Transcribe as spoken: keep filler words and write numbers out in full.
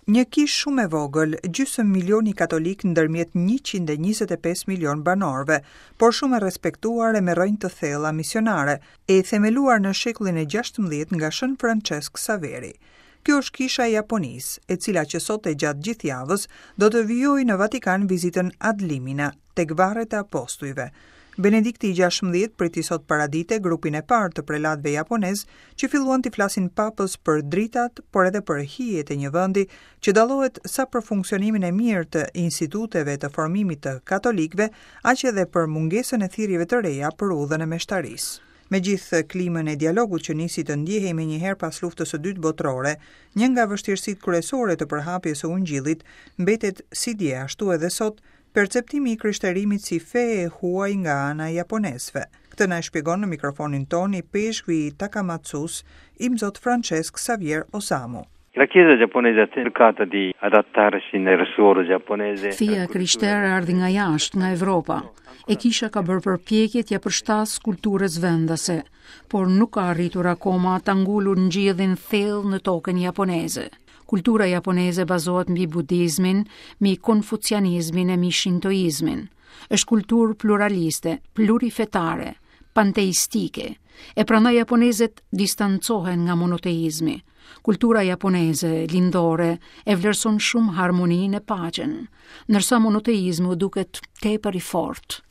Një kish shumë e vogël, gjysmë milioni katolik ndërmjet njëqind e njëzet e pesë milion banorëve, por shumë e respektuar e me rrënjë të thella misionare, e themeluar në shekullin e gjashtëmbëdhjetë nga Shën Francesc Xaveri. Kjo është kisha e Japonisë, e cila që sot e gjatë gjithë javës do të vijojë në Vatikan vizitën ad limina tek varret e apostujve. Benedikti i gjashtëmbëdhjetë priti sot paradite grupin e parë të prelatëve japonez që filluan të flasin papës për dritat, por edhe për hijet e një vendi që dallohet sa për funksionimin e mirë të instituteve të formimit të katolikëve, aq edhe për mungesën e thirrjeve të reja për udhën e meshtarisë. Me gjithë klimën e dialogut që nisi të ndjehej me njëherë pas luftës së dytë botërore, një nga vështirësitë kryesore të përhapjes së ungjillit mbetet si dje ashtu edhe sot perceptimi i krishterimit si fe e huaj nga ana e japonezëve. Këtë na e shpjegon në mikrofonin ton i peshkvi Takamatsus, i Mzot Francesc Xavier Osamu. La Chiesa giapponese ha cercato di adattarsi nel suolo giapponese. Fia krishtere ardhi nga jashtë, nga Evropa. E kisha ka bërë përpjekje t'ja përshtas kulturës vendase, por nuk ka arritur akoma ta ngulur ngjidhin thellë në tokën japoneze. Kultura japoneze bazohet mbi budizmin, mbi konfucianizmin e mbi shintoizmin. Është kulturë pluraliste, plurifetare, panteistike, e prandaj japonezët distancohen nga monoteizmi. Kultura japoneze, lindore, e vlerëson shumë harmoninë e paqen, ndërsa monoteizmi duket tepër i fortë.